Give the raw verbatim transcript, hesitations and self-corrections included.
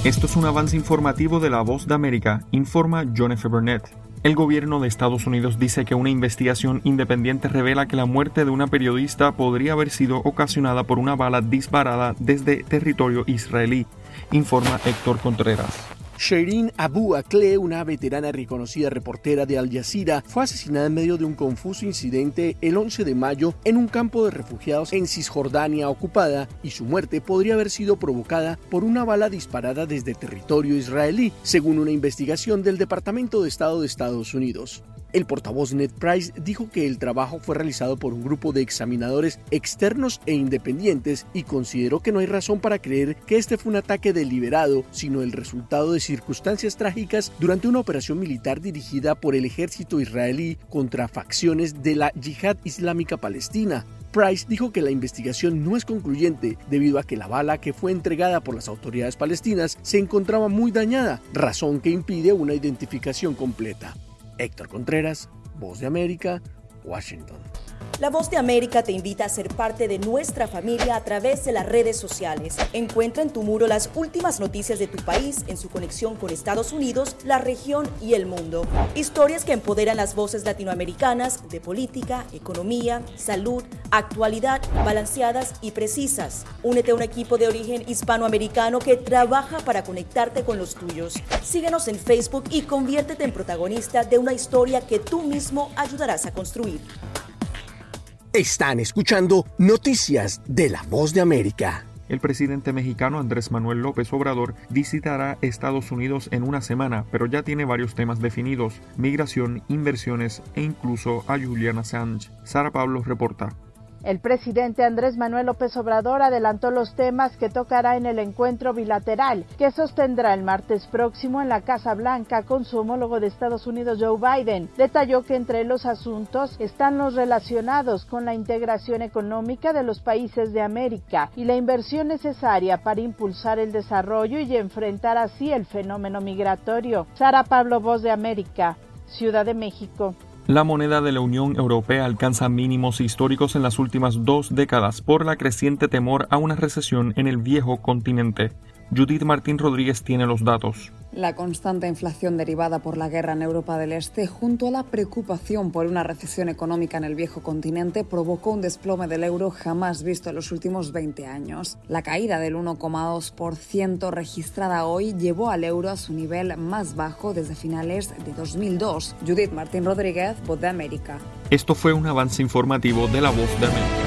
Esto es un avance informativo de La Voz de América, informa John F. Burnett. El gobierno de Estados Unidos dice que una investigación independiente revela que la muerte de una periodista podría haber sido ocasionada por una bala disparada desde territorio israelí, informa Héctor Contreras. Shireen Abu Akleh, una veterana reconocida reportera de Al Jazeera, fue asesinada en medio de un confuso incidente el once de mayo en un campo de refugiados en Cisjordania ocupada, y su muerte podría haber sido provocada por una bala disparada desde territorio israelí, según una investigación del Departamento de Estado de Estados Unidos. El portavoz Ned Price dijo que el trabajo fue realizado por un grupo de examinadores externos e independientes y consideró que no hay razón para creer que este fue un ataque deliberado, sino el resultado de circunstancias trágicas durante una operación militar dirigida por el ejército israelí contra facciones de la Yihad Islámica Palestina. Price dijo que la investigación no es concluyente debido a que la bala que fue entregada por las autoridades palestinas se encontraba muy dañada, razón que impide una identificación completa. Héctor Contreras, Voz de América, Washington. La Voz de América te invita a ser parte de nuestra familia a través de las redes sociales. Encuentra en tu muro las últimas noticias de tu país en su conexión con Estados Unidos, la región y el mundo. Historias que empoderan las voces latinoamericanas de política, economía, salud, actualidad, balanceadas y precisas. Únete a un equipo de origen hispanoamericano que trabaja para conectarte con los tuyos. Síguenos en Facebook y conviértete en protagonista de una historia que tú mismo ayudarás a construir. Están escuchando Noticias de La Voz de América. El presidente mexicano Andrés Manuel López Obrador visitará Estados Unidos en una semana, pero ya tiene varios temas definidos: migración, inversiones e incluso a Julian Assange. Sara Pablo reporta. El presidente Andrés Manuel López Obrador adelantó los temas que tocará en el encuentro bilateral que sostendrá el martes próximo en la Casa Blanca con su homólogo de Estados Unidos, Joe Biden. Detalló que entre los asuntos están los relacionados con la integración económica de los países de América y la inversión necesaria para impulsar el desarrollo y enfrentar así el fenómeno migratorio. Sara Pablo, Voz de América, Ciudad de México. La moneda de la Unión Europea alcanza mínimos históricos en las últimas dos décadas por la creciente temor a una recesión en el viejo continente. Judith Martín Rodríguez tiene los datos. La constante inflación derivada por la guerra en Europa del Este, junto a la preocupación por una recesión económica en el viejo continente, provocó un desplome del euro jamás visto en los últimos veinte años. La caída del uno coma dos por ciento registrada hoy llevó al euro a su nivel más bajo desde finales de dos mil dos. Judith Martín Rodríguez, Voz de América. Esto fue un avance informativo de La Voz de América.